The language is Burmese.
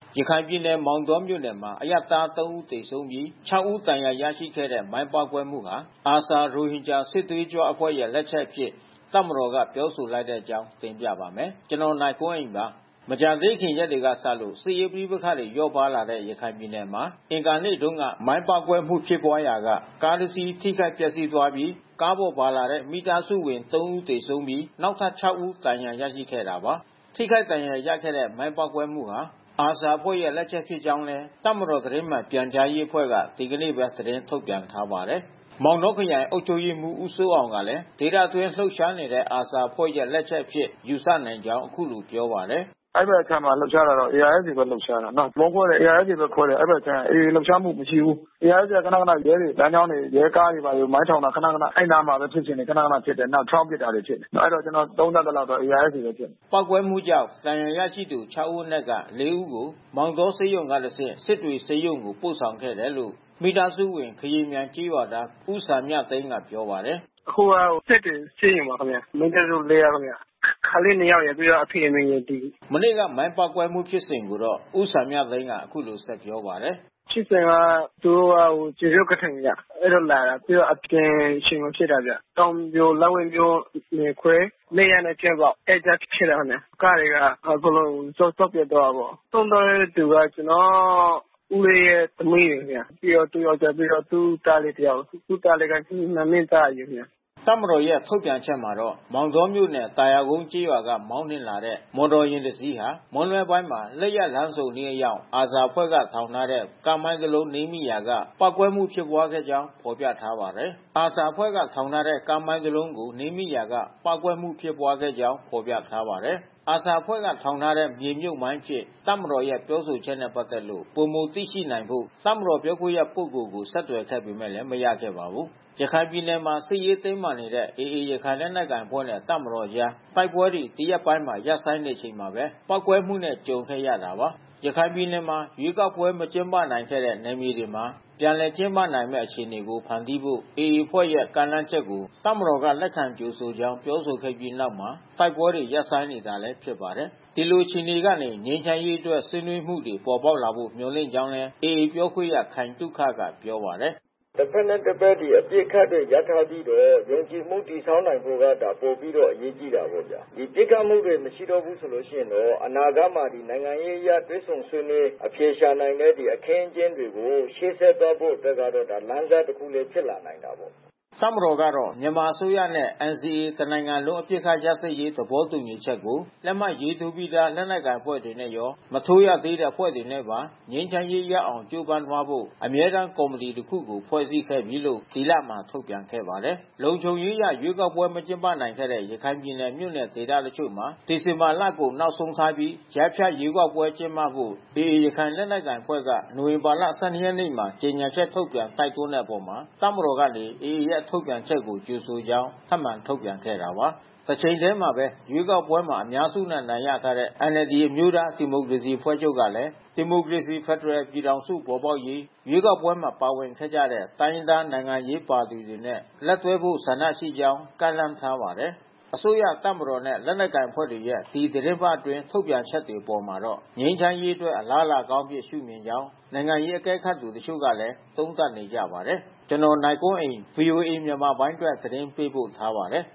ရခိုင်ပြည်နယ်မောင်တောမြို့နယ်မှာအရပ်သား3ဦးသေဆုံးပြီး6ဦးဒဏ်ရာရရှိခဲ့တဲ့မိုင်းပေါက်ကွဲမှုဟာARSA ရိုဟင်ဂျာစစ်သွေးကြွအဖွဲ့ရဲ့လက်ချက်အဖြစ်တပ်မတော်ကပြောဆိုလိုက်တဲ့အကြောင်းတင်ပြပါမယ်။ နိုင်ကွန်းအိန်ပါ။ မကြာသေးခင်ရက်တွေကစလို့စစ်ရေးပဋိပက္ခတွေလျော့ပါးလာတဲ့ရခိုင်ပြည်နယ်မှာအင်္ဂါနေ့တုန်းကမိုင်းပေါက်ကွဲမှုဖြစ်ပွားရာကကားတစ်စီးထိခိုက်ပျက်စီးသွားပြီးကားပေါ်ပါလာတဲ့မိသားစုဝင်3ဦးသေဆုံးပြီးနောက်ထပ်6ဦးဒဏ်ရာရရှိခဲ့တာပါ။ ထိခိုက်ဒဏ်ရာရခဲ့တဲ့မိုင်းပေါက်ကွဲမှုဟာARSA အဖွဲ့ရဲ့လက်ချက်ဖြစ်ကြောင်းလည်းတပ်မတော်သတင်းမှန်ပြန်ကြားရေးအဖွဲ့ကဒီကနေ့ပဲသတင်းထုတ်ပြန်ထားပါတယ်။ မောင်တောခရိုင်အုပ်ချုပ်ရေးမှူးဦးစိုးအောင်ကလည်းဒေသအတွင်းလှုပ်ရှားနေတဲ့ARSA အဖွဲ့ရဲ့လက်ချက်အဖြစ်ယူဆနိုင်ကြောင်းအခုလိုပြောပါတယ်။ "အဲဒီဘက်အခြမ်းမှာလှုပ်ရှားတာတော့ ARSA ပဲလှုပ်ရှားတာနော်။ ဗုံးခွဲတယ် ARSA ပဲခွဲတယ်။ အဲဒီဘက်အခြမ်း AA လှုပ်ရှားမှုမရှိဘူး။ ARSA ကခဏခဏရဲတွေလမ်းကြောင်းတွေရဲကားတွေဘာတွေမိုင်းထောင်တာခဏခဏအဲဒီနားမှာပဲဖြစ်စဉ်တွေခဏခဏဖြစ်တယ်။ နောက်ချောင်းပစ်တာတွေဖြစ်တယ်။ အဲဒီတော့ကျွန်တော်သုံးသပ်သလောက်တော့ ARSA ပဲဖြစ်မယ်။" ပေါက်ကွဲမှုကြောင့်ဒဏ်ရာရရှိသူ6ဦးအနက်က 4ဦးကိုမောင်တောဆေးရုံကတဆင့်စစ်တွေဆေးရုံကိုပို့ဆောင်ခဲ့တယ်လို့မိသားစုဝင်ခရီမြန်ကျေးရွာသားဦးစံမြသိန်းကပြောပါတယ်။ "အခုကစစ်တွေဆေးရုံပါခင်ဗျ။ မိသားစု4ယောက်ခင်ဗျ။ ကလေး2ယောက်ရယ်ပြီးတော့အဖေအမေရယ်ဒီ။" မနေ့ကမိုင်းပေါက်ကွဲမှုဖြစ်စဉ်ကိုတော့ဦးစံမြသိန်းကအခုလိုဆက်ပြောပါတယ်။ "ဖြစ်စဉ်ကသူတို့ကကျေးဇူးကထိန်ဗျ။ အဲဒီလိုလာတာပြီးတော့အပြင်အချိန်မှာဖြစ်တာဗျ။ တောင်ပြိုလက်ဝဲမြို့နယ်ခွဲနေ့ရက်နဲ့ကြက်ပေါက်အဲဒီကြားဖြစ်တာခင်ဗျ။ ကားတွေကအကုန်လုံးစုတ်ပြတ်သွားတာပေါ့။ ဆုံးသွားတဲ့သူကကျွန်တော်ဦးလေးရဲ့သမီးတွေခင်ဗျ။ ပြီးတော့သူ့ယောကျာ်းပြီးတော့သူ့သားလေးတယောက်။ သူ့သားလေးက2နှစ်သားအရွယ်ခင်ဗျ။ " တပ်မတော်ရဲ့ထုတ်ပြန်ချက်မှာတော့မောင်တောမြို့နယ်သာယာကုန်းကျေးရွာကမောင်းနှင်လာတဲ့မော်တော်ယာဉ်တစ်စီးဟာမွန်းလွဲပိုင်းမှာလက်ယက်လမ်းဆုံအနီးအရောက်ARSAအဖွဲ့ကထောင်ထားတဲ့ကားမိုင်းတစ်လုံးနင်းမိရာကပေါက်ကွဲမှုဖြစ်ပွားခဲ့ကြောင်းဖော်ပြထားပါတယ်။ ARSA အဖွဲ့ကထောင်ထားတဲ့ကားမိုင်းတစ်လုံးကိုနင်းမိရာကပေါက်ကွဲမှုဖြစ်ပွားခဲ့ကြောင်းဖော်ပြထားပါတယ်။ ARSA အဖွဲ့ကထောင်ထားတဲ့မြေမြုပ်မိုင်းအဖြစ်တပ်မတော်ရဲ့ပြောဆိုချက်နဲ့ပက်သက်လို့ပိုမိုသိရှိနိုင်ဖို့တပ်မတော်ပြောခွင့်ရပုဂ္ဂိုလ်ကိုဆက်သွယ်ခဲ့ပေမဲ့မရခဲ့ပါဘူး။ ရခိုင်ပြည်နယ်မှာစစ်ရေးတင်းမာနေတဲ့AAရခိုင်လက်နက်ကိုင်အဖွဲ့နဲ့တပ်မတော်အကြားတိုက်ပွဲတွေဒီရက်ပိုင်းရပ်ဆိုင်းနေချိန်မှာပဲပေါက်ကွဲမှုနဲ့ကြုံခဲ့ရတာပါ။ ရခိုင်ပြည်နယ်မှာရွေးကောက်ပွဲမကျင်းပနိုင်ခဲ့တဲ့နယ်မြေတွေမှာပြန်လည်ကျင်းပနိုင်မယ့်အခြေအနေကိုဖန်တီးဖို့AAအဖွဲ့ရဲ့ကမ်းလှမ်းချက်ကိုတပ်မတော်ကလက်ခံကြိုဆိုကြောင်းပြောဆိုခဲ့ပြီးနောက်မှာတိုက်ပွဲတွေရပ်ဆိုင်းနေတာလည်းဖြစ်ပါတယ်။ ဒီလိုအခြေအနေကနေငြိမ်းချမ်းရေးအတွက်ဆွေးနွေးမှုတွေပေါ်ပေါက်လာဖို့မျှော်လင့်ကြောင်းလည်းAAပြောခွင့်ရခိုင်သုခကပြောပါတယ်။ "တဘက်နဲ့တဘက်အပစ်အခတ်တွေရပ်ထားပြီးတော့ယုံကြည်မှုတည်ဆောက်နိုင်ဖို့ကပိုပြီးတော့အရေးကြီးတာပေါ့ဗျာ။ ဒီပစ်ခတ်မှုတွေမရှိတော့ဘူးဆိုလို့ရှိရင်တော့အနာဂတ်မှာနိုင်ငံရေးအရတွေ့ဆုံဆွေးနွေးအဖြေရှာနိုင်တဲ့အခင်းအကျင်းတွေကိုရှေ့ဆက်သွားဖို့အတွက်ကတော့လမ်းစတခုလည်းဖြစ်လာနိုင်တာပေါ့။ " တပ်မတော်ကတော့မြန်မာအစိုးရနဲ့NCAတနိုင်ငံလုံးအပစ်ခတ်ရပ်စဲရေးသဘောတူညီချက်ကိုလက်မှတ်ရေးထိုးပြီးသားလက်နက်ကိုင်အဖွဲ့တွေနဲ့ရောမထိုးရသေးတဲ့အဖွဲ့တွေနဲ့ပါငြိမ်းချမ်းရေးရအောင်ကြိုးပမ်းသွားဖို့အမြဲတမ်းကော်မတီတစ်ခုကိုဖွဲ့စည်းခဲ့ပြီးလို့ဒီလမှာထုတ်ပြန်ခဲ့ပါတယ်။ လုံခြုံရေးအရရွေးကောက်ပွဲမကျင်းပနိုင်ခဲ့တဲ့ရခိုင်ပြည်နယ်မြို့နယ်ဒေသတချို့မှာဒီဇင်ဘာလကုန်နောက်ဆုံးထားပြီးကြားဖြတ်ရွေးကောက်ပွဲကျင်းပဖို့AAရခိုင်လက်နက်ကိုင်အဖွဲ့ကနိုဝင်ဘာလ12ရက်နေ့မှာကြေညာချက်ထုတ်ပြန်တိုက်တွန်းတဲ့အပေါ်တပ်မတော်ကနေAAရဲ့ထုတ်ပြန်ချက်ကိုကြိုဆိုကြောင်းထပ်မံထုတ်ပြန်ခဲ့တာပါ။ တချိန်တည်းမှာပဲရွေးကောက်ပွဲမှာအများစုနဲ့အနိုင်ရထားတဲ့NLDအမျိုးသားဒီမိုကရေစီအဖွဲ့ချုပ်ကလည်းဒီမိုကရေစီဖက်ဒရယ်ပြည်ထောင်စုပေါ်ပေါက်ရေးရွေးကောက်ပွဲမှာပါဝင်ခဲ့ကြတဲ့တိုင်းရင်းသားနိုင်ငံရေးပါတီတွေနဲ့လက်တွဲဖို့ဆန္ဒရှိကြောင်းကမ်းလှမ်းထားပါတယ်။ အစိုးရတပ်မတော်နဲ့လက်နက်ကိုင်အဖွဲ့တွေရဲ့ဒီသီတင်းပတ်အတွင်းထုတ်ပြန်ချက်တွေအပေါ်မှာတော့ငြိမ်းချမ်းရေးအတွက်အလားအလာကောင်းအဖြစ်ရှုမြင်ကြောင်းနိုင်ငံရေးအကဲခတ်သူတချို့ကလည်းသုံးသပ်နေကြပါတယ်။ နိုင်ကွန်းအိန် VOAမြန်မာပိုင်းအတွက်သတင်းပေးပို့ထားပါတယ်